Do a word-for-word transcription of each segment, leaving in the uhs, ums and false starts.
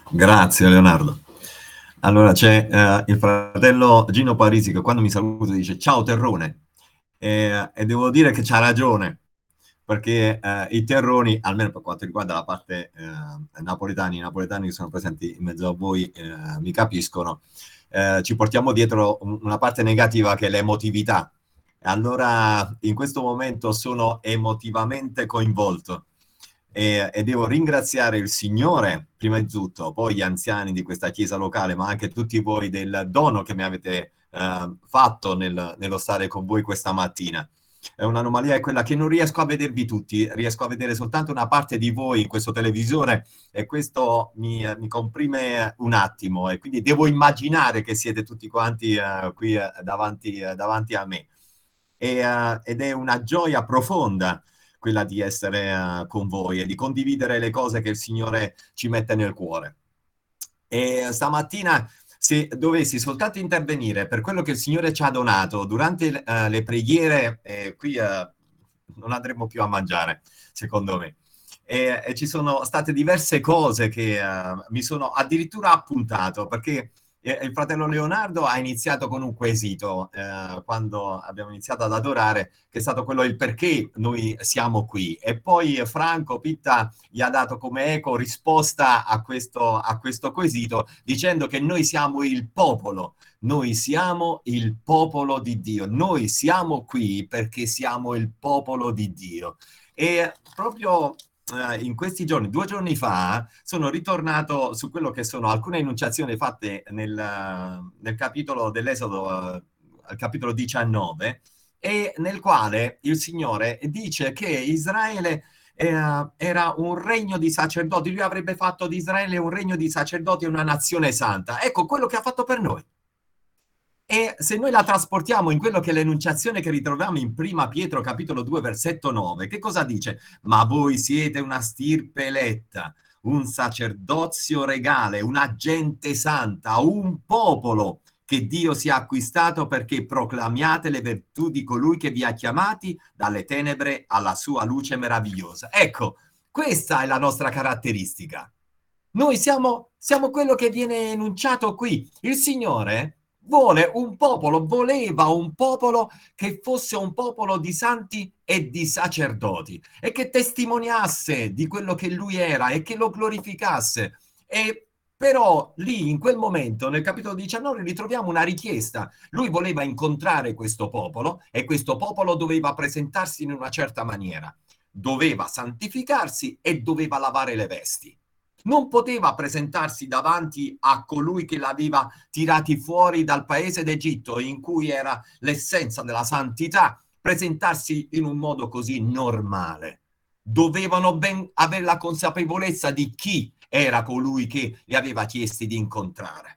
Grazie Leonardo. Allora c'è eh, il fratello Gino Parisi che quando mi saluta dice ciao terrone e, e devo dire che c'ha ragione perché eh, i terroni, almeno per quanto riguarda la parte eh, napoletani, i napoletani che sono presenti in mezzo a voi eh, mi capiscono, eh, ci portiamo dietro un, una parte negativa che è l'emotività. Allora in questo momento sono emotivamente coinvolto e, e devo ringraziare il Signore, prima di tutto, poi gli anziani di questa chiesa locale, ma anche tutti voi del dono che mi avete eh, fatto nel, nello stare con voi questa mattina. È un'anomalia è quella che non riesco a vedervi tutti, riesco a vedere soltanto una parte di voi in questo televisore e questo mi, mi comprime un attimo e quindi devo immaginare che siete tutti quanti uh, qui uh, davanti, uh, davanti a me. E, uh, ed è una gioia profonda quella di essere uh, con voi e di condividere le cose che il Signore ci mette nel cuore. E stamattina, se dovessi soltanto intervenire per quello che il Signore ci ha donato durante uh, le preghiere, eh, qui uh, non andremo più a mangiare, secondo me. E, e ci sono state diverse cose che uh, mi sono addirittura appuntato, perché il fratello Leonardo ha iniziato con un quesito eh, quando abbiamo iniziato ad adorare, che è stato quello il perché noi siamo qui. E poi Franco Pitta gli ha dato come eco risposta a questo, a questo quesito, dicendo che noi siamo il popolo, noi siamo il popolo di Dio, noi siamo qui perché siamo il popolo di Dio. E proprio in questi giorni, due giorni fa, sono ritornato su quello che sono alcune enunciazioni fatte nel, nel capitolo dell'Esodo, al capitolo diciannove, e nel quale il Signore dice che Israele era, era un regno di sacerdoti, lui avrebbe fatto di Israele un regno di sacerdoti e una nazione santa. Ecco quello che ha fatto per noi. E se noi la trasportiamo in quello che è l'enunciazione che ritroviamo in Prima Pietro capitolo due versetto nove, che cosa dice? Ma voi siete una stirpe eletta, un sacerdozio regale, una gente santa, un popolo che Dio si è acquistato perché proclamiate le virtù di colui che vi ha chiamati dalle tenebre alla sua luce meravigliosa. Ecco, questa è la nostra caratteristica. Noi siamo, siamo quello che viene enunciato qui. Il Signore vuole un popolo, voleva un popolo che fosse un popolo di santi e di sacerdoti e che testimoniasse di quello che lui era e che lo glorificasse. E però lì, in quel momento, nel capitolo diciannove, ritroviamo una richiesta. Lui voleva incontrare questo popolo e questo popolo doveva presentarsi in una certa maniera. Doveva santificarsi e doveva lavare le vesti. Non poteva presentarsi davanti a colui che l'aveva tirati fuori dal paese d'Egitto, in cui era l'essenza della santità, presentarsi in un modo così normale. Dovevano ben avere la consapevolezza di chi era colui che li aveva chiesti di incontrare.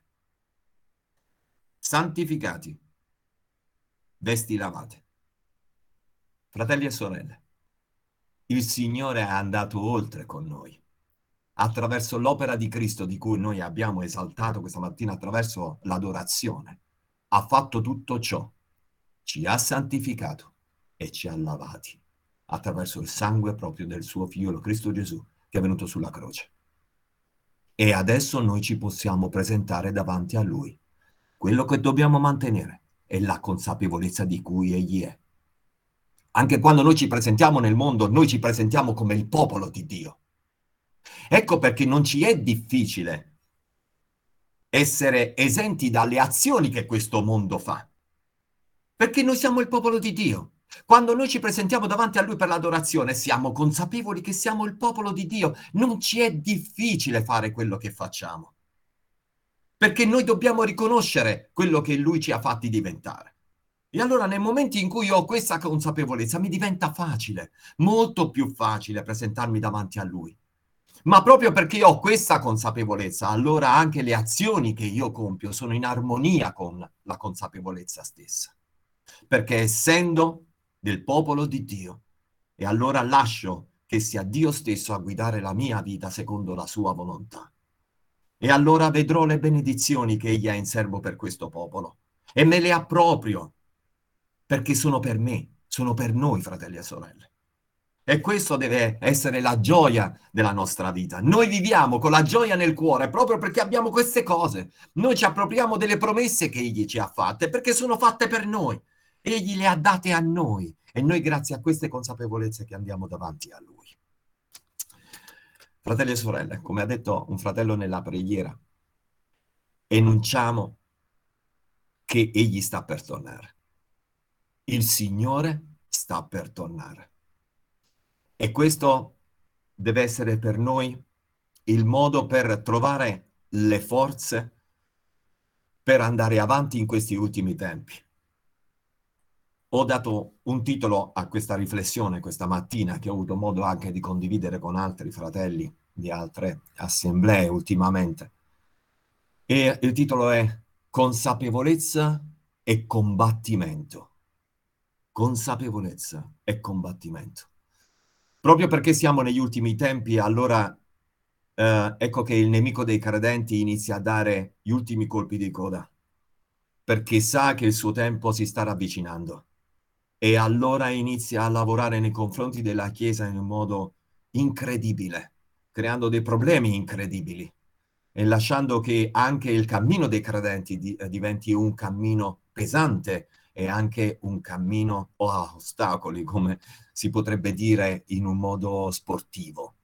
Santificati, vesti lavate. Fratelli e sorelle, il Signore è andato oltre con noi. Attraverso l'opera di Cristo di cui noi abbiamo esaltato questa mattina attraverso l'adorazione, ha fatto tutto ciò, ci ha santificato e ci ha lavati attraverso il sangue proprio del suo figlio Cristo Gesù che è venuto sulla croce. E adesso noi ci possiamo presentare davanti a Lui. Quello che dobbiamo mantenere è la consapevolezza di cui Egli è. Anche quando noi ci presentiamo nel mondo, noi ci presentiamo come il popolo di Dio. Ecco perché non ci è difficile essere esenti dalle azioni che questo mondo fa. Perché noi siamo il popolo di Dio. Quando noi ci presentiamo davanti a Lui per l'adorazione, siamo consapevoli che siamo il popolo di Dio. Non ci è difficile fare quello che facciamo. Perché noi dobbiamo riconoscere quello che Lui ci ha fatti diventare. E allora nel momento in cui ho questa consapevolezza mi diventa facile, molto più facile presentarmi davanti a Lui. Ma proprio perché ho questa consapevolezza, allora anche le azioni che io compio sono in armonia con la consapevolezza stessa. Perché essendo del popolo di Dio, e allora lascio che sia Dio stesso a guidare la mia vita secondo la sua volontà. E allora vedrò le benedizioni che Egli ha in serbo per questo popolo e me le approprio, perché sono per me, sono per noi, fratelli e sorelle. E questo deve essere la gioia della nostra vita. Noi viviamo con la gioia nel cuore proprio perché abbiamo queste cose. Noi ci appropriamo delle promesse che Egli ci ha fatte perché sono fatte per noi. Egli le ha date a noi e noi grazie a queste consapevolezze che andiamo davanti a Lui. Fratelli e sorelle, come ha detto un fratello nella preghiera, enunciamo che Egli sta per tornare. Il Signore sta per tornare. E questo deve essere per noi il modo per trovare le forze per andare avanti in questi ultimi tempi. Ho dato un titolo a questa riflessione questa mattina, che ho avuto modo anche di condividere con altri fratelli di altre assemblee ultimamente. E il titolo è Consapevolezza e combattimento. Consapevolezza e combattimento. Proprio perché siamo negli ultimi tempi, allora eh, ecco che il nemico dei credenti inizia a dare gli ultimi colpi di coda, perché sa che il suo tempo si sta ravvicinando. E allora inizia a lavorare nei confronti della Chiesa in un modo incredibile, creando dei problemi incredibili e lasciando che anche il cammino dei credenti di, eh, diventi un cammino pesante e anche un cammino a ostacoli, come si potrebbe dire in un modo sportivo.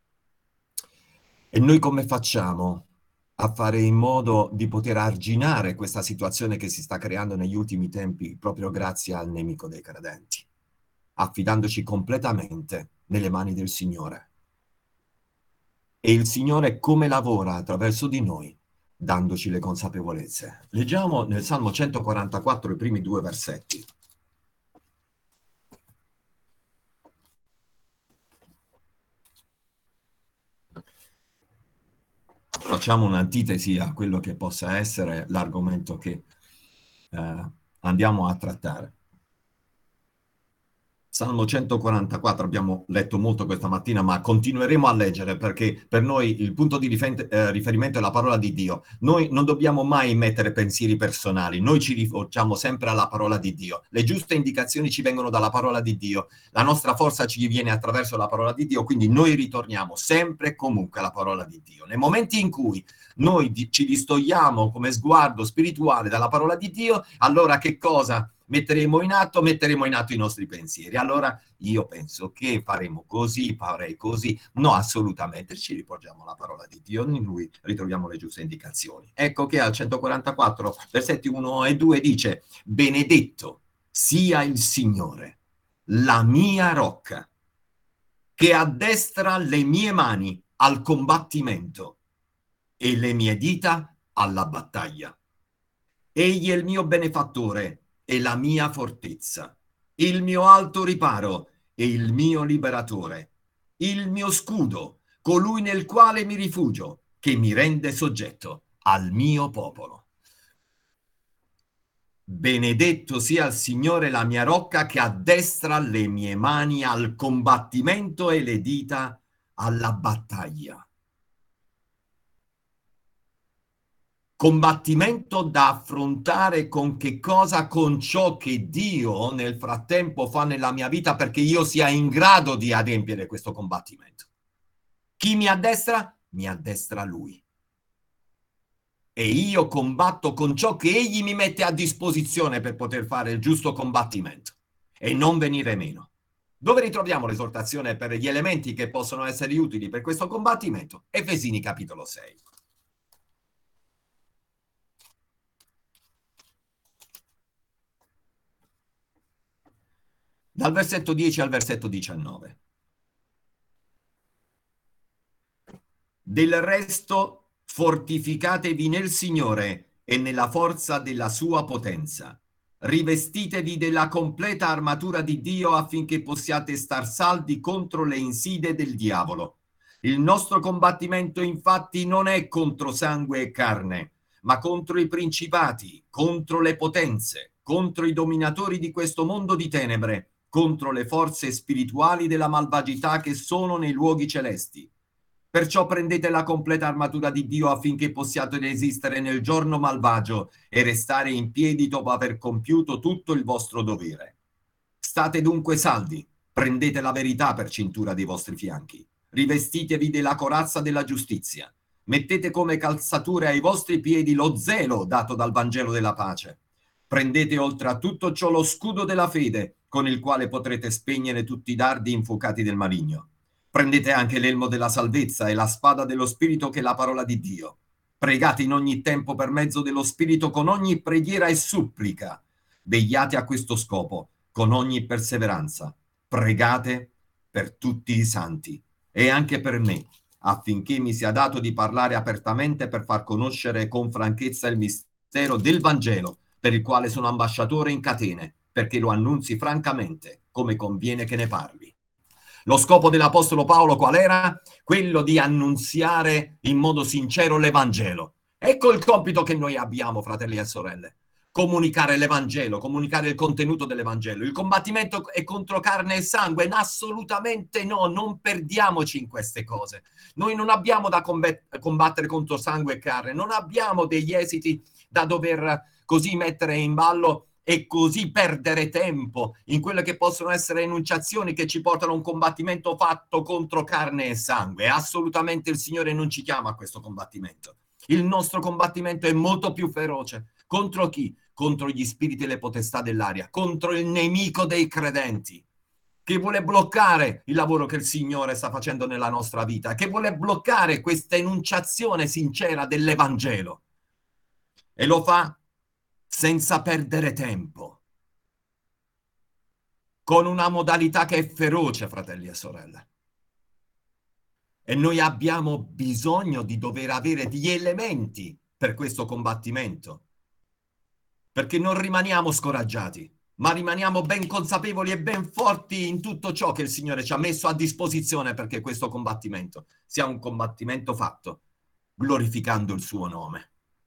E noi come facciamo a fare in modo di poter arginare questa situazione che si sta creando negli ultimi tempi proprio grazie al nemico dei credenti, affidandoci completamente nelle mani del Signore? E il Signore come lavora attraverso di noi, dandoci le consapevolezze. Leggiamo nel Salmo centoquarantaquattro i primi due versetti. Facciamo un'antitesi a quello che possa essere l'argomento che eh, andiamo a trattare. Salmo centoquarantaquattro, abbiamo letto molto questa mattina, ma continueremo a leggere perché per noi il punto di rifer- eh, riferimento è la parola di Dio. Noi non dobbiamo mai mettere pensieri personali, noi ci rivolgiamo sempre alla parola di Dio. Le giuste indicazioni ci vengono dalla parola di Dio, la nostra forza ci viene attraverso la parola di Dio, quindi noi ritorniamo sempre e comunque alla parola di Dio. Nei momenti in cui noi di- ci distogliamo come sguardo spirituale dalla parola di Dio, allora che cosa metteremo in atto? Metteremo in atto i nostri pensieri. Allora io penso che faremo così, farei così. No, assolutamente, ci riporgiamo alla parola di Dio, in Lui ritroviamo le giuste indicazioni. Ecco che al centoquarantaquattro, versetti uno e due dice: benedetto sia il Signore, la mia rocca, che addestra le mie mani al combattimento e le mie dita alla battaglia. Egli è il mio benefattore e la mia fortezza, il mio alto riparo e il mio liberatore, il mio scudo, colui nel quale mi rifugio, che mi rende soggetto al mio popolo. Benedetto sia il Signore, la mia rocca, che addestra le mie mani al combattimento e le dita alla battaglia. Combattimento da affrontare con che cosa? Con ciò che Dio nel frattempo fa nella mia vita perché io sia in grado di adempiere questo combattimento. Chi mi addestra? Mi addestra Lui. E io combatto con ciò che Egli mi mette a disposizione per poter fare il giusto combattimento e non venire meno. Dove ritroviamo l'esortazione per gli elementi che possono essere utili per questo combattimento? Efesini capitolo sei. Dal versetto dieci al versetto diciannove. Del resto, fortificatevi nel Signore e nella forza della sua potenza. Rivestitevi della completa armatura di Dio affinché possiate star saldi contro le insidie del diavolo. Il nostro combattimento infatti non è contro sangue e carne, ma contro i principati, contro le potenze, contro i dominatori di questo mondo di tenebre, contro le forze spirituali della malvagità che sono nei luoghi celesti. Perciò prendete la completa armatura di Dio affinché possiate resistere nel giorno malvagio e restare in piedi dopo aver compiuto tutto il vostro dovere. State dunque saldi, Prendete la verità per cintura dei vostri fianchi. Rivestitevi della corazza della giustizia. Mettete come calzature ai vostri piedi lo zelo dato dal Vangelo della pace. Prendete oltre a tutto ciò lo scudo della fede, con il quale potrete spegnere tutti i dardi infuocati del maligno. Prendete anche l'elmo della salvezza e la spada dello Spirito, che è la parola di Dio. Pregate in ogni tempo per mezzo dello Spirito con ogni preghiera e supplica. Vegliate a questo scopo con ogni perseveranza. Pregate per tutti i santi e anche per me, affinché mi sia dato di parlare apertamente per far conoscere con franchezza il mistero del Vangelo, per il quale sono ambasciatore in catene, perché lo annunzi francamente, come conviene che ne parli. Lo scopo dell'Apostolo Paolo qual era? Quello di annunziare in modo sincero l'Evangelo. Ecco il compito che noi abbiamo, fratelli e sorelle. Comunicare l'Evangelo, comunicare il contenuto dell'Evangelo. Il combattimento è contro carne e sangue? Assolutamente no, non perdiamoci in queste cose. Noi non abbiamo da combattere contro sangue e carne, non abbiamo degli esiti da dover così mettere in ballo e così perdere tempo in quelle che possono essere enunciazioni che ci portano a un combattimento fatto contro carne e sangue. Assolutamente il Signore non ci chiama a questo combattimento. Il nostro combattimento è molto più feroce. Contro chi? Contro gli spiriti e le potestà dell'aria, contro il nemico dei credenti, che vuole bloccare il lavoro che il Signore sta facendo nella nostra vita, che vuole bloccare questa enunciazione sincera dell'Evangelo. E lo fa senza perdere tempo, con una modalità che è feroce, fratelli e sorelle. E noi abbiamo bisogno di dover avere degli elementi per questo combattimento, perché non rimaniamo scoraggiati, ma rimaniamo ben consapevoli e ben forti in tutto ciò che il Signore ci ha messo a disposizione perché questo combattimento sia un combattimento fatto glorificando il suo nome.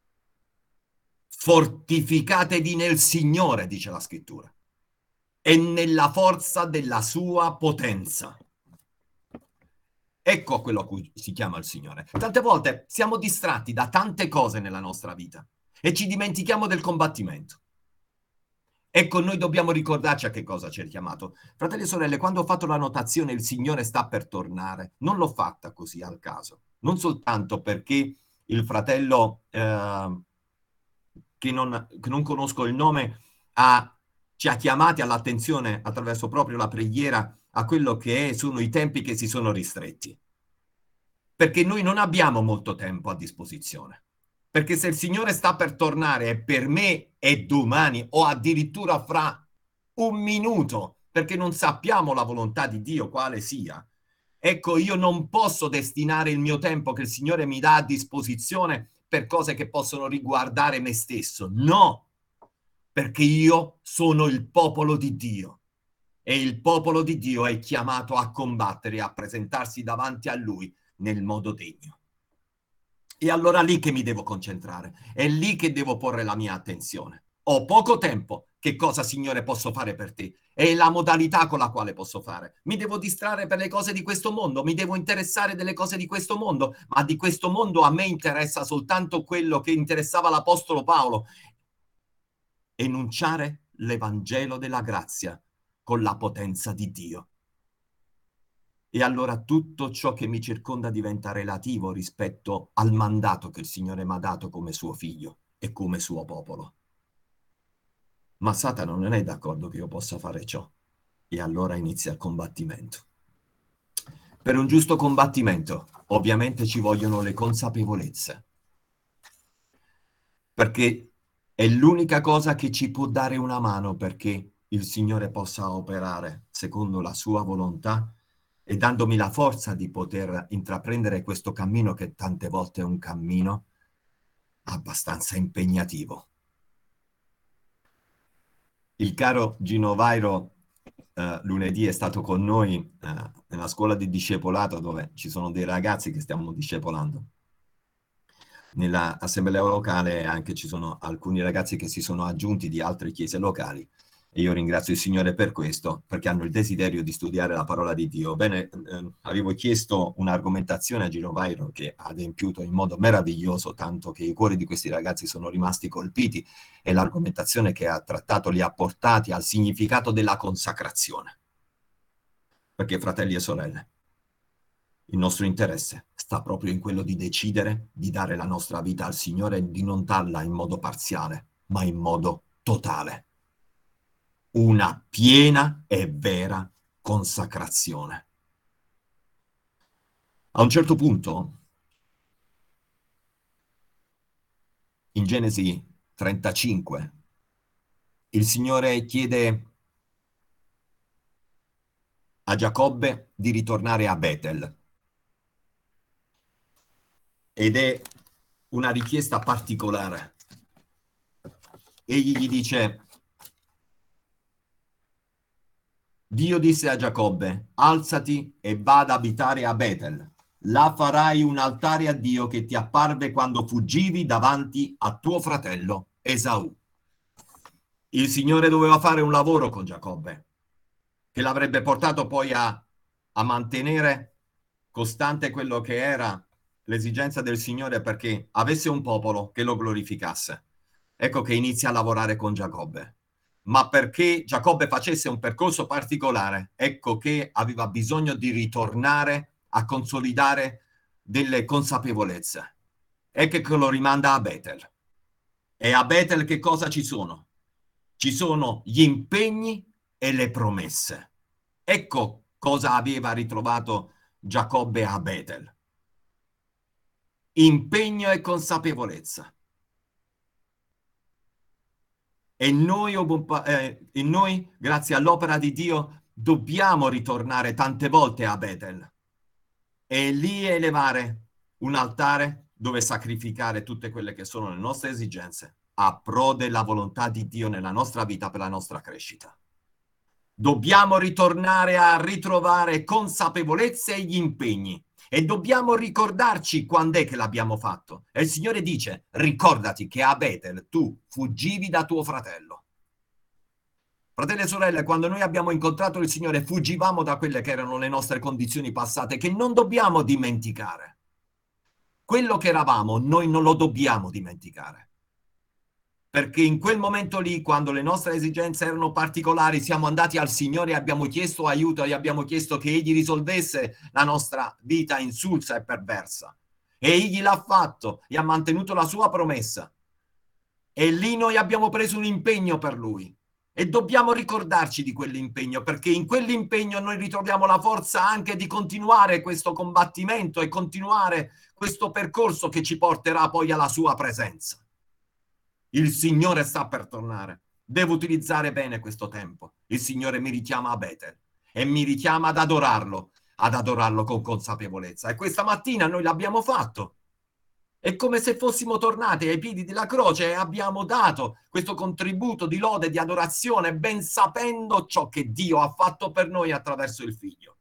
Fortificatevi nel Signore, dice la Scrittura, e nella forza della sua potenza. Ecco quello a cui si chiama il Signore. Tante volte siamo distratti da tante cose nella nostra vita e ci dimentichiamo del combattimento. Ecco, noi dobbiamo ricordarci a che cosa ci è chiamato. Fratelli e sorelle, quando ho fatto la notazione il Signore sta per tornare, non l'ho fatta così al caso. Non soltanto perché il fratello eh, che, non, che non conosco il nome ha, ci ha chiamati all'attenzione attraverso proprio la preghiera a quello che è, sono i tempi che si sono ristretti. Perché noi non abbiamo molto tempo a disposizione. Perché se il Signore sta per tornare e per me è domani o addirittura fra un minuto, perché non sappiamo la volontà di Dio quale sia, ecco, io non posso destinare il mio tempo che il Signore mi dà a disposizione per cose che possono riguardare me stesso. No, perché io sono il popolo di Dio e il popolo di Dio è chiamato a combattere e a presentarsi davanti a Lui nel modo degno. E allora lì che mi devo concentrare, è lì che devo porre la mia attenzione. Ho poco tempo, che cosa, Signore, posso fare per te? È la modalità con la quale posso fare. Mi devo distrarre per le cose di questo mondo, mi devo interessare delle cose di questo mondo, ma di questo mondo a me interessa soltanto quello che interessava l'Apostolo Paolo: enunciare l'Evangelo della grazia con la potenza di Dio. E allora tutto ciò che mi circonda diventa relativo rispetto al mandato che il Signore mi ha dato come suo figlio e come suo popolo. Ma Satana non è d'accordo che io possa fare ciò. E allora inizia il combattimento. Per un giusto combattimento, ovviamente ci vogliono le consapevolezze. Perché è l'unica cosa che ci può dare una mano perché il Signore possa operare secondo la sua volontà e dandomi la forza di poter intraprendere questo cammino che tante volte è un cammino abbastanza impegnativo. Il caro Gino Vairo eh, lunedì è stato con noi eh, nella scuola di discepolato dove ci sono dei ragazzi che stiamo discepolando. Nella assemblea locale anche ci sono alcuni ragazzi che si sono aggiunti di altre chiese locali e io ringrazio il Signore per questo, perché hanno il desiderio di studiare la parola di Dio. Bene, eh, avevo chiesto un'argomentazione a Gino Vairo che ha adempiuto in modo meraviglioso, tanto che i cuori di questi ragazzi sono rimasti colpiti e l'argomentazione che ha trattato li ha portati al significato della consacrazione. Perché, fratelli e sorelle, il nostro interesse sta proprio in quello di decidere di dare la nostra vita al Signore e di non darla in modo parziale, ma in modo totale. Una piena e vera consacrazione. A un certo punto, in Genesi trentacinque, il Signore chiede a Giacobbe di ritornare a Betel. Ed è una richiesta particolare. Egli gli dice: Dio disse a Giacobbe: alzati e vada ad abitare a Betel. Là farai un altare a Dio che ti apparve quando fuggivi davanti a tuo fratello Esaù. Il Signore doveva fare un lavoro con Giacobbe, che l'avrebbe portato poi a, a mantenere costante quello che era l'esigenza del Signore perché avesse un popolo che lo glorificasse. Ecco che inizia a lavorare con Giacobbe. Ma perché Giacobbe facesse un percorso particolare, ecco che aveva bisogno di ritornare a consolidare delle consapevolezze. Ecco che lo rimanda a Betel. E a Betel che cosa ci sono? Ci sono gli impegni e le promesse. Ecco cosa aveva ritrovato Giacobbe a Betel. Impegno e consapevolezza. E noi, eh, e noi, grazie all'opera di Dio, dobbiamo ritornare tante volte a Betel e lì elevare un altare dove sacrificare tutte quelle che sono le nostre esigenze a pro della volontà di Dio nella nostra vita per la nostra crescita. Dobbiamo ritornare a ritrovare consapevolezza e gli impegni e dobbiamo ricordarci quando è che l'abbiamo fatto. E il Signore dice: ricordati che a Betel tu fuggivi da tuo fratello. Fratelli e sorelle, quando noi abbiamo incontrato il Signore, fuggivamo da quelle che erano le nostre condizioni passate, che non dobbiamo dimenticare. Quello che eravamo, noi non lo dobbiamo dimenticare. Perché in quel momento lì, quando le nostre esigenze erano particolari, siamo andati al Signore e abbiamo chiesto aiuto e abbiamo chiesto che Egli risolvesse la nostra vita insulsa e perversa. E Egli l'ha fatto e ha mantenuto la sua promessa. E lì noi abbiamo preso un impegno per Lui. E dobbiamo ricordarci di quell'impegno, perché in quell'impegno noi ritroviamo la forza anche di continuare questo combattimento e continuare questo percorso che ci porterà poi alla sua presenza. Il Signore sta per tornare. Devo utilizzare bene questo tempo. Il Signore mi richiama a Betel e mi richiama ad adorarlo, ad adorarlo con consapevolezza. E questa mattina noi l'abbiamo fatto. È come se fossimo tornati ai piedi della croce e abbiamo dato questo contributo di lode, di adorazione, ben sapendo ciò che Dio ha fatto per noi attraverso il Figlio.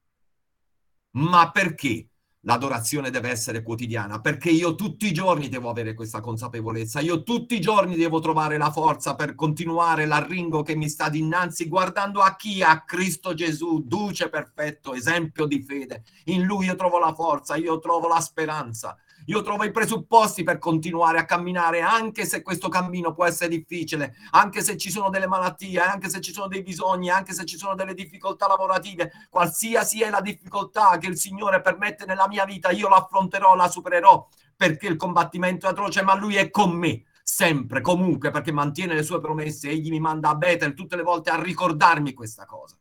Ma perché l'adorazione deve essere quotidiana? Perché io tutti i giorni devo avere questa consapevolezza, io tutti i giorni devo trovare la forza per continuare l'arringo che mi sta dinanzi, guardando a chi? A Cristo Gesù, duce perfetto, esempio di fede. In Lui io trovo la forza, io trovo la speranza. Io trovo i presupposti per continuare a camminare, anche se questo cammino può essere difficile, anche se ci sono delle malattie, anche se ci sono dei bisogni, anche se ci sono delle difficoltà lavorative, qualsiasi è la difficoltà che il Signore permette nella mia vita, io la affronterò, la supererò, perché il combattimento è atroce, ma Lui è con me, sempre, comunque, perché mantiene le sue promesse. Egli mi manda a Betel tutte le volte a ricordarmi questa cosa.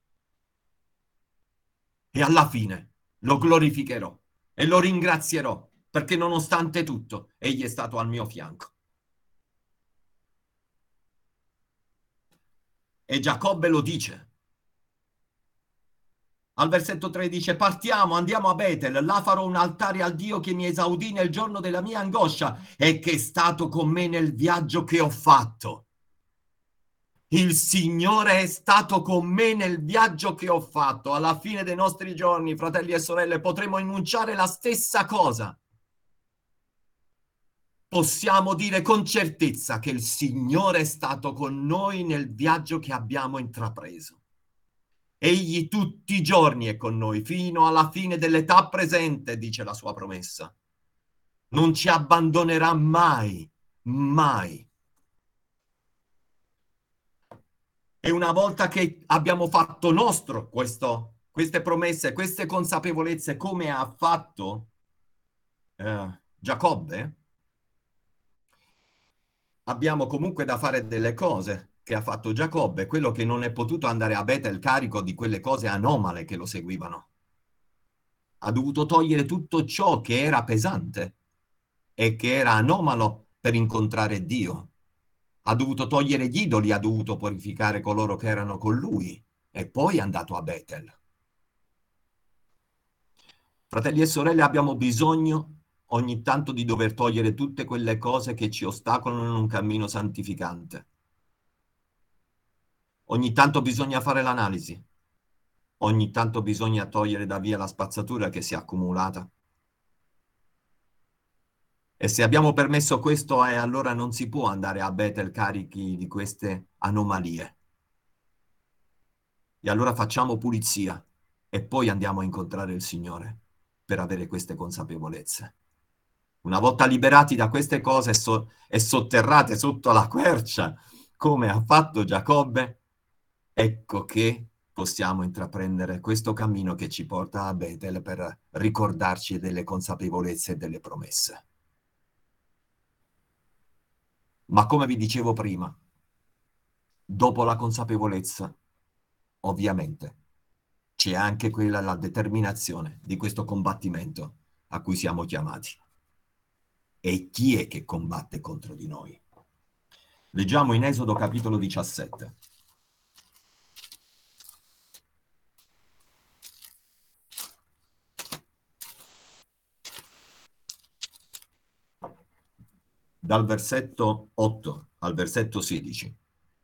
E alla fine lo glorificherò e lo ringrazierò, perché nonostante tutto egli è stato al mio fianco. E Giacobbe lo dice. Al versetto tre dice: partiamo, andiamo a Betel, là farò un altare al Dio che mi esaudì nel giorno della mia angoscia e che è stato con me nel viaggio che ho fatto. Il Signore è stato con me nel viaggio che ho fatto. Alla fine dei nostri giorni, fratelli e sorelle, potremo enunciare la stessa cosa. Possiamo dire con certezza che il Signore è stato con noi nel viaggio che abbiamo intrapreso. Egli tutti i giorni è con noi, fino alla fine dell'età presente, dice la sua promessa. Non ci abbandonerà mai, mai. E una volta che abbiamo fatto nostro questo queste promesse, queste consapevolezze come ha fatto eh, Giacobbe, abbiamo comunque da fare delle cose che ha fatto Giacobbe, quello che non è potuto andare a Betel carico di quelle cose anomale che lo seguivano. Ha dovuto togliere tutto ciò che era pesante e che era anomalo per incontrare Dio. Ha dovuto togliere gli idoli, ha dovuto purificare coloro che erano con lui e poi è andato a Betel. Fratelli e sorelle, abbiamo bisogno ogni tanto di dover togliere tutte quelle cose che ci ostacolano in un cammino santificante. Ogni tanto bisogna fare l'analisi. Ogni tanto bisogna togliere da via la spazzatura che si è accumulata. E se abbiamo permesso questo, eh, allora non si può andare a Betel carichi di queste anomalie. E allora facciamo pulizia e poi andiamo a incontrare il Signore per avere queste consapevolezze. Una volta liberati da queste cose so- e sotterrate sotto la quercia, come ha fatto Giacobbe, ecco che possiamo intraprendere questo cammino che ci porta a Betel per ricordarci delle consapevolezze e delle promesse. Ma come vi dicevo prima, dopo la consapevolezza, ovviamente, c'è anche quella, la determinazione di questo combattimento a cui siamo chiamati. E chi è che combatte contro di noi? Leggiamo in Esodo capitolo diciassette. Dal versetto otto al versetto sedici.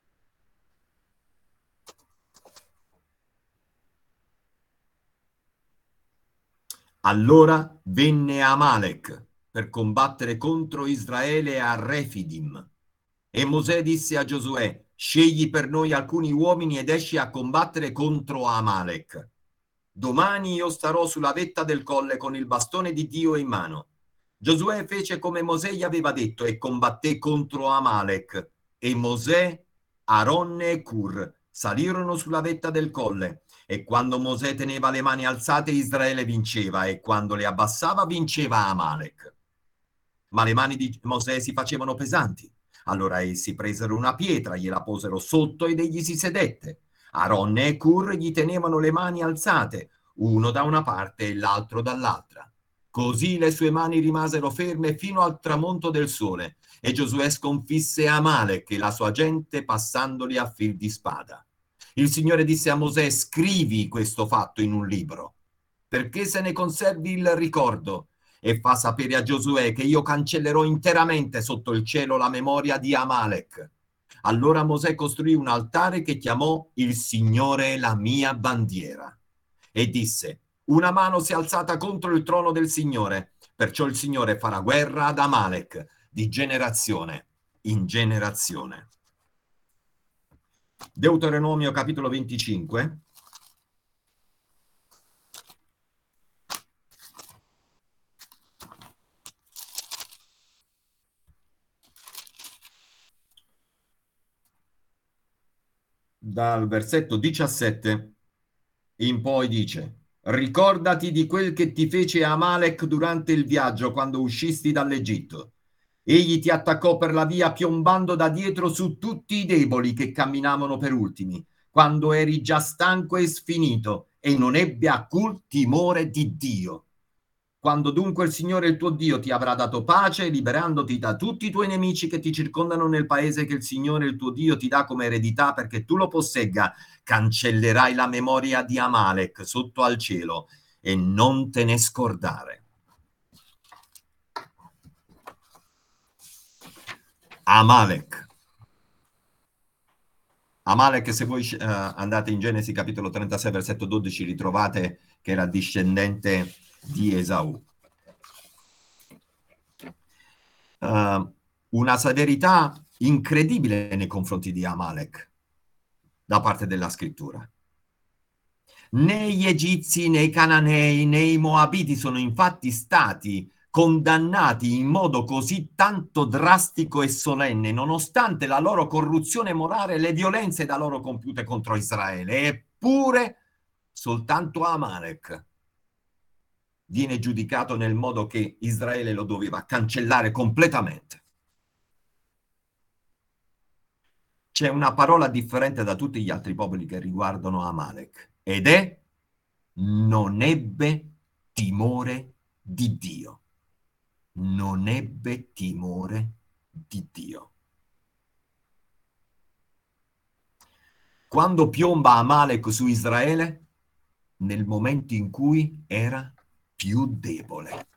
Allora venne Amalek per combattere contro Israele a Refidim. E Mosè disse a Giosuè: scegli per noi alcuni uomini ed esci a combattere contro Amalek. Domani io starò sulla vetta del colle con il bastone di Dio in mano. Giosuè fece come Mosè gli aveva detto e combatté contro Amalek. E Mosè, Aronne e Cur salirono sulla vetta del colle. E quando Mosè teneva le mani alzate, Israele vinceva, e quando le abbassava, vinceva Amalek. Ma le mani di Mosè si facevano pesanti. Allora essi presero una pietra, gliela posero sotto ed egli si sedette. Aronne e Cur gli tenevano le mani alzate, uno da una parte e l'altro dall'altra. Così le sue mani rimasero ferme fino al tramonto del sole, e Giosuè sconfisse Amalek e la sua gente passandoli a fil di spada. Il Signore disse a Mosè: scrivi questo fatto in un libro, perché se ne conservi il ricordo, e fa sapere a Giosuè che io cancellerò interamente sotto il cielo la memoria di Amalek. Allora Mosè costruì un altare che chiamò il Signore è la mia bandiera, e disse: una mano si è alzata contro il trono del Signore, perciò il Signore farà guerra ad Amalek di generazione in generazione. Deuteronomio capitolo venticinque. Dal versetto diciassette in poi dice: ricordati di quel che ti fece Amalek durante il viaggio quando uscisti dall'Egitto. Egli ti attaccò per la via piombando da dietro su tutti i deboli che camminavano per ultimi, quando eri già stanco e sfinito, e non ebbe alcun timore di Dio. Quando dunque il Signore il tuo Dio ti avrà dato pace, liberandoti da tutti i tuoi nemici che ti circondano nel paese che il Signore il tuo Dio ti dà come eredità perché tu lo possegga, cancellerai la memoria di Amalek sotto al cielo e non te ne scordare. Amalek. Amalek, se voi uh, andate in Genesi capitolo trentasei versetto dodici, ritrovate che era discendente di Esau. Uh, una severità incredibile nei confronti di Amalek da parte della scrittura. Né gli egizi, né i cananei, né i moabiti sono infatti stati condannati in modo così tanto drastico e solenne, nonostante la loro corruzione morale e le violenze da loro compiute contro Israele. Eppure soltanto Amalek viene giudicato nel modo che Israele lo doveva cancellare completamente. C'è una parola differente da tutti gli altri popoli che riguardano Amalek, ed è non ebbe timore di Dio. Non ebbe timore di Dio. Quando piomba Amalek su Israele? Nel momento in cui era più debole.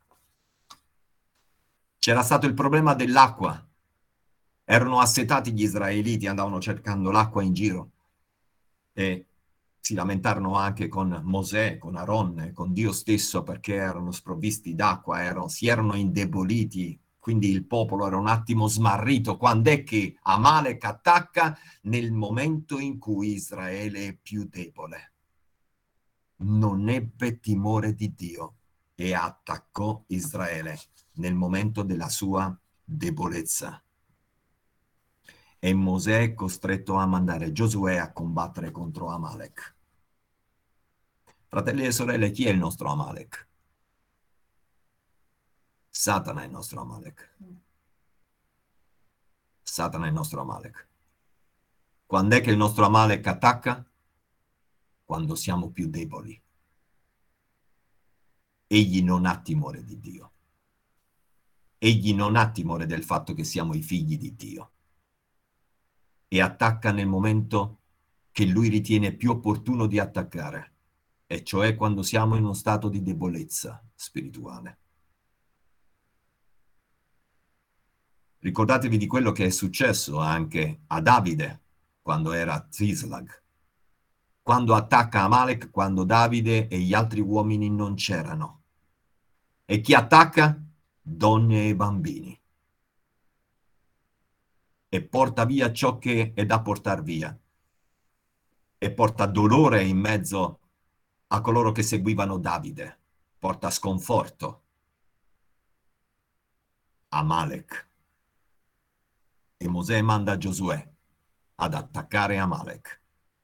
C'era stato il problema dell'acqua. Erano assetati gli israeliti, andavano cercando l'acqua in giro. E si lamentarono anche con Mosè, con Aronne, con Dio stesso, perché erano sprovvisti d'acqua, erano, si erano indeboliti, quindi il popolo era un attimo smarrito. Quando è che Amalek attacca? Nel momento in cui Israele è più debole. Non ebbe timore di Dio e attaccò Israele nel momento della sua debolezza. E Mosè è costretto a mandare Giosuè a combattere contro Amalek. Fratelli e sorelle, chi è il nostro Amalek? Satana è il nostro Amalek. Satana è il nostro Amalek. Quando è che il nostro Amalek attacca? Quando siamo più deboli. Egli non ha timore di Dio. Egli non ha timore del fatto che siamo i figli di Dio. E attacca nel momento che lui ritiene più opportuno di attaccare, e cioè quando siamo in uno stato di debolezza spirituale. Ricordatevi di quello che è successo anche a Davide quando era a Zislag. Quando attacca Amalek, quando Davide e gli altri uomini non c'erano. E chi attacca? Donne e bambini. E porta via ciò che è da portar via. E porta dolore in mezzo a coloro che seguivano Davide. Porta sconforto. Amalek. E Mosè manda Giosuè ad attaccare Amalek.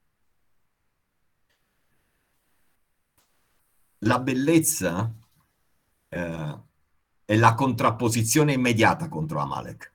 La bellezza eh, è la contrapposizione immediata contro Amalek.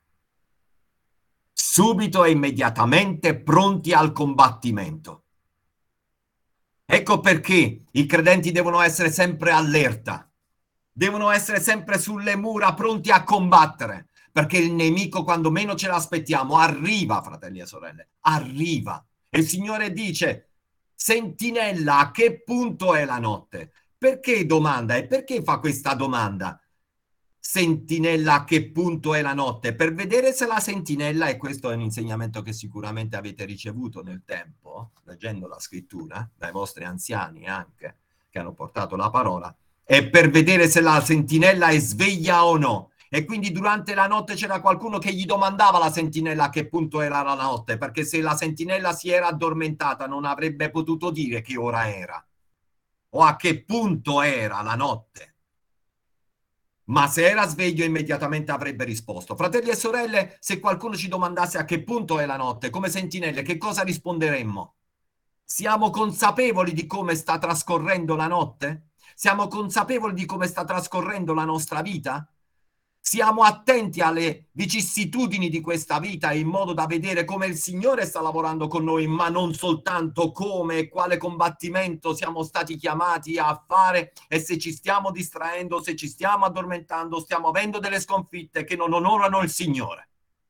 Subito e immediatamente pronti al combattimento. Ecco perché i credenti devono essere sempre allerta, devono essere sempre sulle mura pronti a combattere, perché il nemico, quando meno ce l'aspettiamo, arriva, fratelli e sorelle, arriva. E il Signore dice: sentinella, a che punto è la notte? Perché domanda? E perché fa questa domanda? Sentinella, a che punto è la notte? Per vedere se la sentinella, e questo è un insegnamento che sicuramente avete ricevuto nel tempo, leggendo la scrittura, dai vostri anziani anche, che hanno portato la parola, è per vedere se la sentinella è sveglia o no. E quindi durante la notte c'era qualcuno che gli domandava alla sentinella a che punto era la notte, perché se la sentinella si era addormentata non avrebbe potuto dire che ora era, o a che punto era la notte. Ma se era sveglio immediatamente avrebbe risposto. Fratelli e sorelle, se qualcuno ci domandasse a che punto è la notte, come sentinelle, che cosa risponderemmo? Siamo consapevoli di come sta trascorrendo la notte? Siamo consapevoli di come sta trascorrendo la nostra vita? Siamo attenti alle vicissitudini di questa vita in modo da vedere come il Signore sta lavorando con noi, ma non soltanto come e quale combattimento siamo stati chiamati a fare, e se ci stiamo distraendo, se ci stiamo addormentando, stiamo avendo delle sconfitte che non onorano il Signore.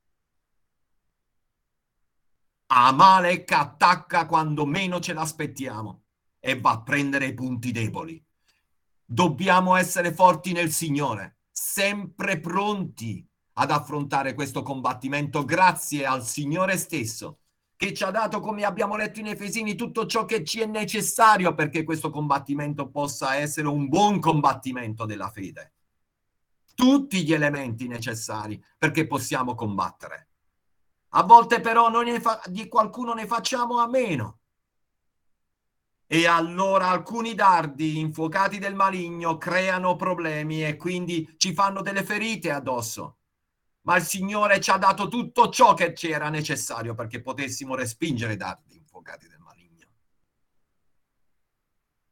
Amalek attacca quando meno ce l'aspettiamo e va a prendere i punti deboli. Dobbiamo essere forti nel Signore, sempre pronti ad affrontare questo combattimento, grazie al Signore stesso, che ci ha dato, come abbiamo letto in Efesini, tutto ciò che ci è necessario perché questo combattimento possa essere un buon combattimento della fede. Tutti gli elementi necessari perché possiamo combattere. A volte però noi ne fa- di qualcuno ne facciamo a meno. E allora alcuni dardi infuocati del maligno creano problemi e quindi ci fanno delle ferite addosso. Ma il Signore ci ha dato tutto ciò che ci era necessario perché potessimo respingere i dardi infuocati del maligno.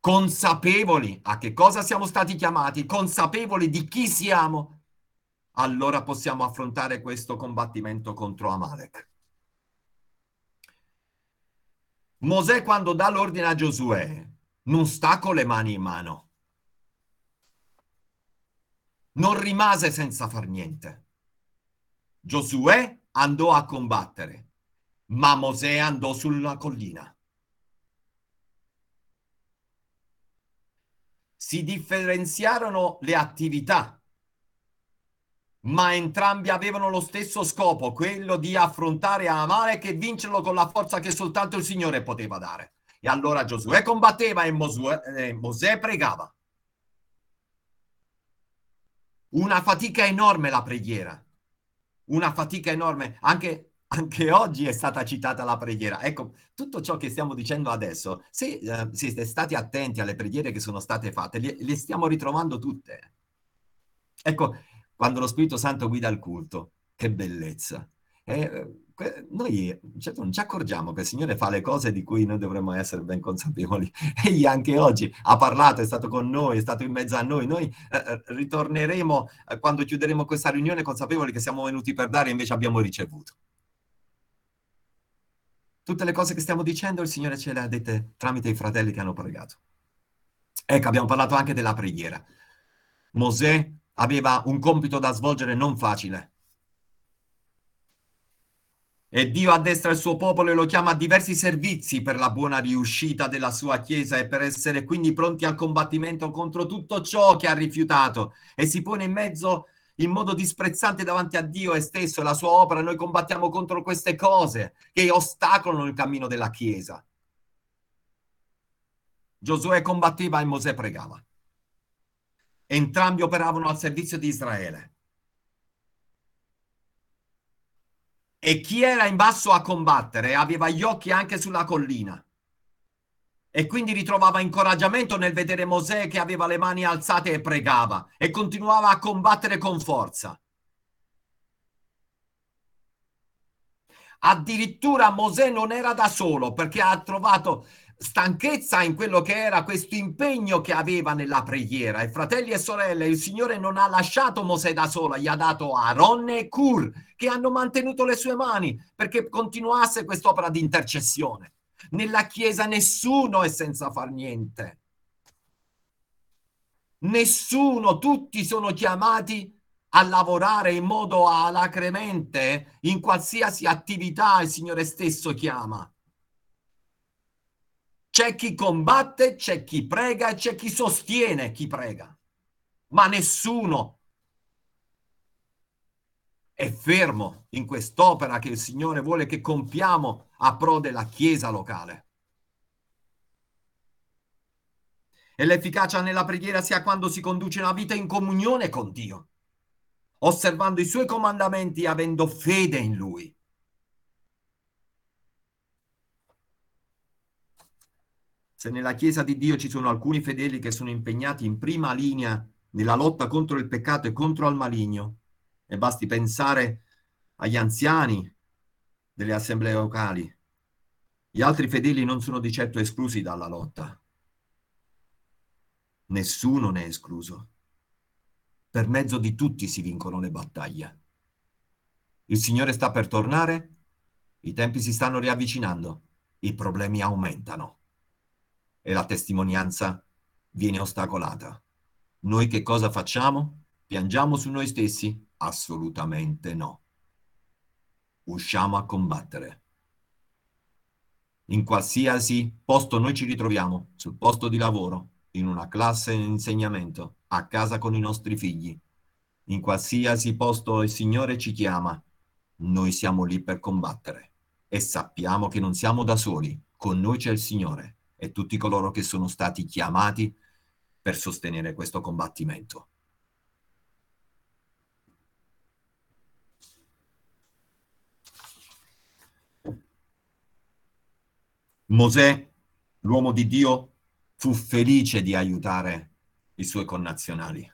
consapevoli a che cosa siamo stati chiamati, consapevoli di chi siamo, allora possiamo affrontare questo combattimento contro Amalek. Mosè, quando dà l'ordine a Giosuè, non sta con le mani in mano. Non rimase senza far niente. Giosuè andò a combattere, ma Mosè andò sulla collina. Si differenziarono le attività, ma entrambi avevano lo stesso scopo, quello di affrontare Amalek e vincerlo con la forza che soltanto il Signore poteva dare. E allora Giosuè combatteva e Mosè, eh, Mosè pregava. Una fatica enorme la preghiera, una fatica enorme. Anche, anche oggi è stata citata la preghiera. Ecco, tutto ciò che stiamo dicendo adesso, se eh, siete stati attenti alle preghiere che sono state fatte, le, le stiamo ritrovando tutte. Ecco, quando lo Spirito Santo guida il culto, che bellezza. E, eh, noi certo, non ci accorgiamo che il Signore fa le cose di cui noi dovremmo essere ben consapevoli. Egli anche oggi ha parlato, è stato con noi, è stato in mezzo a noi. Noi eh, ritorneremo eh, quando chiuderemo questa riunione consapevoli che siamo venuti per dare e invece abbiamo ricevuto. Tutte le cose che stiamo dicendo il Signore ce le ha dette tramite i fratelli che hanno pregato. Ecco, abbiamo parlato anche della preghiera. Mosè aveva un compito da svolgere non facile. E Dio addestra il suo popolo e lo chiama a diversi servizi per la buona riuscita della sua Chiesa e per essere quindi pronti al combattimento contro tutto ciò che ha rifiutato e si pone in mezzo in modo disprezzante davanti a Dio e stesso e la sua opera. Noi combattiamo contro queste cose che ostacolano il cammino della Chiesa. Giosuè combatteva e Mosè pregava. Entrambi operavano al servizio di Israele. E chi era in basso a combattere aveva gli occhi anche sulla collina. E quindi ritrovava incoraggiamento nel vedere Mosè che aveva le mani alzate e pregava e continuava a combattere con forza. Addirittura Mosè non era da solo perché ha trovato stanchezza in quello che era questo impegno che aveva nella preghiera. E fratelli e sorelle, il Signore non ha lasciato Mosè da sola, gli ha dato Aaronne e Cur che hanno mantenuto le sue mani perché continuasse quest'opera di intercessione. Nella Chiesa nessuno è senza far niente. Nessuno, tutti sono chiamati a lavorare in modo alacremente in qualsiasi attività il Signore stesso chiama. C'è chi combatte, c'è chi prega e c'è chi sostiene chi prega. Ma nessuno è fermo in quest'opera che il Signore vuole che compiamo a pro della Chiesa locale. E l'efficacia nella preghiera sia quando si conduce una vita in comunione con Dio, osservando i Suoi comandamenti e avendo fede in Lui. Se nella Chiesa di Dio ci sono alcuni fedeli che sono impegnati in prima linea nella lotta contro il peccato e contro il maligno, e basti pensare agli anziani delle assemblee locali, gli altri fedeli non sono di certo esclusi dalla lotta. Nessuno ne è escluso. Per mezzo di tutti si vincono le battaglie. Il Signore sta per tornare, i tempi si stanno riavvicinando, i problemi aumentano e la testimonianza viene ostacolata. Noi che cosa facciamo? Piangiamo su noi stessi? Assolutamente no. Usciamo a combattere. In qualsiasi posto noi ci ritroviamo, sul posto di lavoro, in una classe di insegnamento, a casa con i nostri figli, in qualsiasi posto il Signore ci chiama, noi siamo lì per combattere e sappiamo che non siamo da soli, con noi c'è il Signore e tutti coloro che sono stati chiamati per sostenere questo combattimento. Mosè, l'uomo di Dio, fu felice di aiutare i suoi connazionali.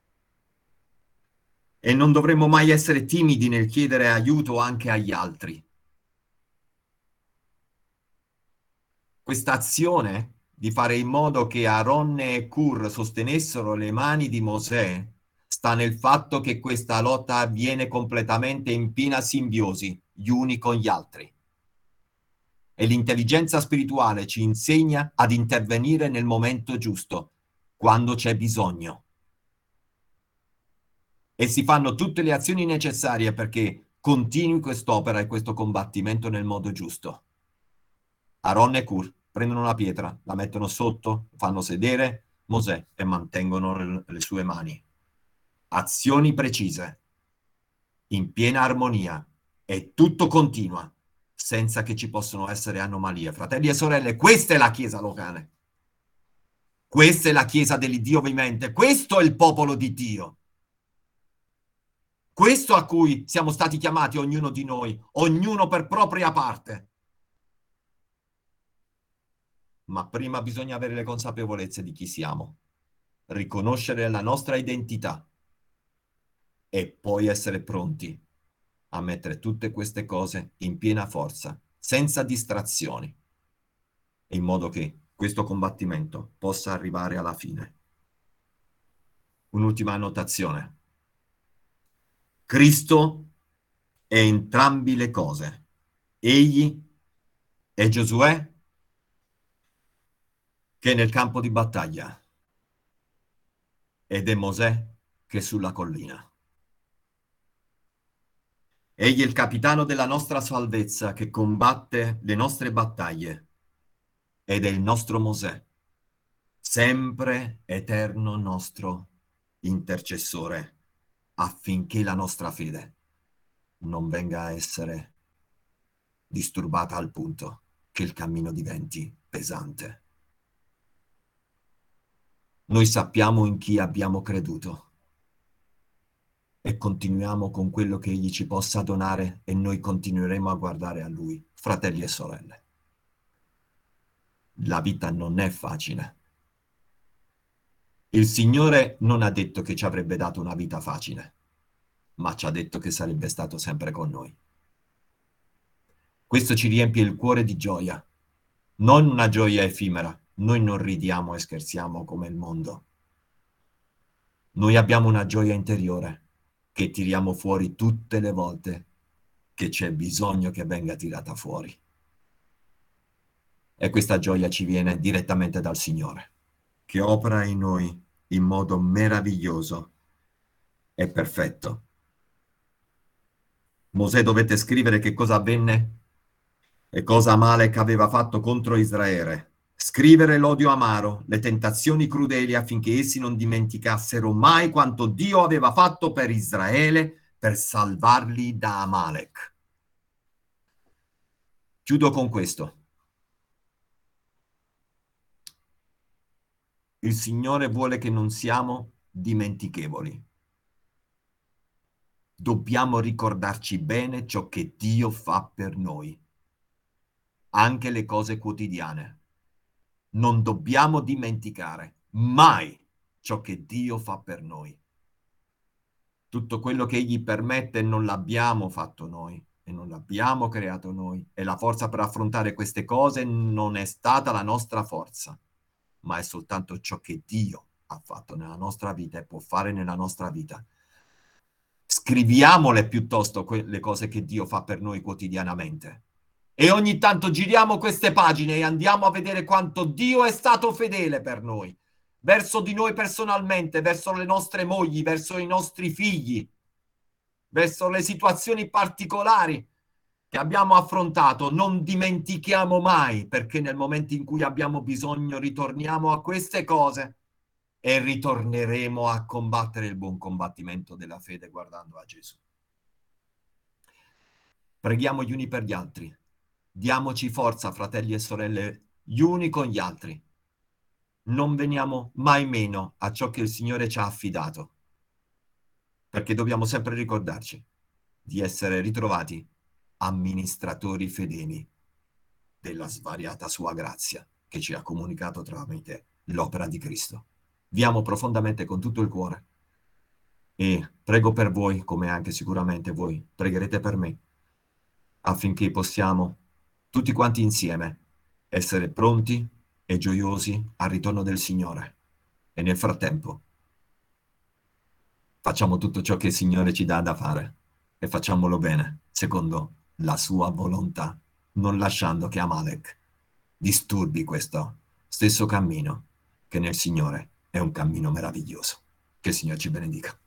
E non dovremmo mai essere timidi nel chiedere aiuto anche agli altri. Questa azione di fare in modo che Aronne e Cur sostenessero le mani di Mosè sta nel fatto che questa lotta avviene completamente in piena simbiosi, gli uni con gli altri. E l'intelligenza spirituale ci insegna ad intervenire nel momento giusto, quando c'è bisogno. E si fanno tutte le azioni necessarie perché continui quest'opera e questo combattimento nel modo giusto. Aaron e Cur prendono una pietra, la mettono sotto, fanno sedere Mosè e mantengono le, le sue mani. Azioni precise, in piena armonia, e tutto continua, senza che ci possano essere anomalie. Fratelli e sorelle, questa è la Chiesa locale. Questa è la Chiesa dell'Iddio vivente. Questo è il popolo di Dio. Questo a cui siamo stati chiamati ognuno di noi, ognuno per propria parte. Ma prima bisogna avere le consapevolezze di chi siamo, riconoscere la nostra identità e poi essere pronti a mettere tutte queste cose in piena forza, senza distrazioni, in modo che questo combattimento possa arrivare alla fine. Un'ultima annotazione. Cristo è entrambi le cose. Egli è Giosuè che è nel campo di battaglia ed è Mosè che è sulla collina. Egli è il capitano della nostra salvezza che combatte le nostre battaglie ed è il nostro Mosè, sempre eterno nostro intercessore, affinché la nostra fede non venga a essere disturbata al punto che il cammino diventi pesante. Noi sappiamo in chi abbiamo creduto e continuiamo con quello che Egli ci possa donare e noi continueremo a guardare a Lui, fratelli e sorelle. La vita non è facile. Il Signore non ha detto che ci avrebbe dato una vita facile, ma ci ha detto che sarebbe stato sempre con noi. Questo ci riempie il cuore di gioia, non una gioia effimera. Noi non ridiamo e scherziamo come il mondo. Noi abbiamo una gioia interiore che tiriamo fuori tutte le volte che c'è bisogno che venga tirata fuori. E questa gioia ci viene direttamente dal Signore, che opera in noi in modo meraviglioso e perfetto. Mosè dovette scrivere che cosa avvenne e cosa Amalek aveva fatto contro Israele. Scrivere l'odio amaro, le tentazioni crudeli affinché essi non dimenticassero mai quanto Dio aveva fatto per Israele per salvarli da Amalek. Chiudo con questo. Il Signore vuole che non siamo dimentichevoli. Dobbiamo ricordarci bene ciò che Dio fa per noi, anche le cose quotidiane. Non dobbiamo dimenticare mai ciò che Dio fa per noi. Tutto quello che Egli permette non l'abbiamo fatto noi e non l'abbiamo creato noi. E la forza per affrontare queste cose non è stata la nostra forza, ma è soltanto ciò che Dio ha fatto nella nostra vita e può fare nella nostra vita. Scriviamole piuttosto le cose che Dio fa per noi quotidianamente. E ogni tanto giriamo queste pagine e andiamo a vedere quanto Dio è stato fedele per noi, verso di noi personalmente, verso le nostre mogli, verso i nostri figli, verso le situazioni particolari che abbiamo affrontato. Non dimentichiamo mai, perché nel momento in cui abbiamo bisogno ritorniamo a queste cose e ritorneremo a combattere il buon combattimento della fede guardando a Gesù. Preghiamo gli uni per gli altri. Diamoci forza, fratelli e sorelle, gli uni con gli altri. Non veniamo mai meno a ciò che il Signore ci ha affidato, perché dobbiamo sempre ricordarci di essere ritrovati amministratori fedeli della svariata sua grazia che ci ha comunicato tramite l'opera di Cristo. Vi amo profondamente con tutto il cuore e prego per voi, come anche sicuramente voi pregherete per me, affinché possiamo tutti quanti insieme essere pronti e gioiosi al ritorno del Signore. E nel frattempo facciamo tutto ciò che il Signore ci dà da fare e facciamolo bene, secondo la sua volontà, non lasciando che Amalek disturbi questo stesso cammino che nel Signore è un cammino meraviglioso. Che il Signore ci benedica.